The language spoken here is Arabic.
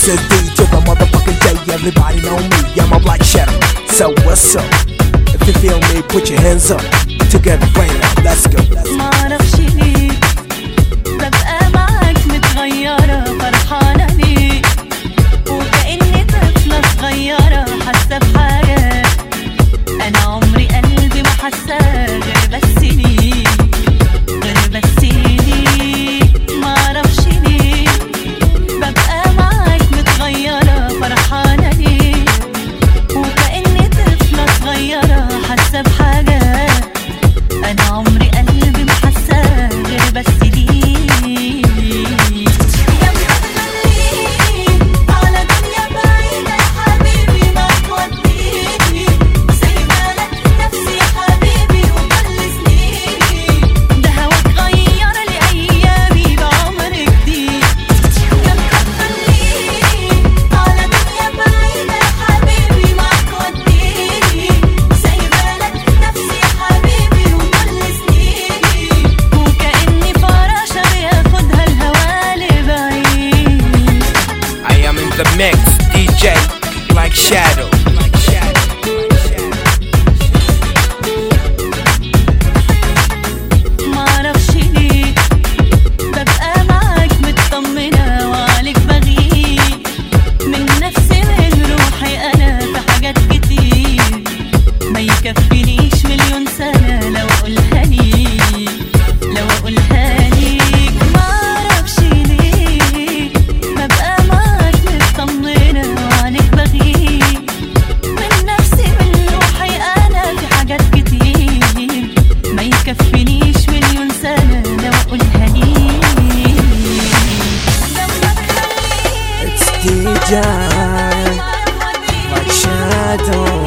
is DJ the motherfucking day. Everybody know me, I'm a Black Shadow. So what's up? If you feel me, put your hands up. Together right now, let's go. معرفش ليه ببقى معاك متغيرة فرحانة ليه، وكأني طفلة صغيرة حاسة بحاجة أنا عمري قلبي ما حاسة غير بس ليه، غير بس ليه. معرفش ليه ببقى معاك متغيرة فرحانة ليه، وكأني طفلة صغيرة حاسة بحاجة أنا عمري قلبي ما حاسة غير بس ليه. The mix, DJ Black Shadow. معرفش ليه ببقى معاك مطمنة وعليك بغيب من نفسي من روحي أنا في حاجات كتير ما يكفينيش مليون سنة لو أقولها ليك، لو أقولها ليك. معرفش ليه ببقى معاك مطمنة وعليك بغيب من نفسي من روحي أنا في حاجات كتير ما يكفينيش مليون سنة لو أقولها ليك. It's DJ Black Shadow.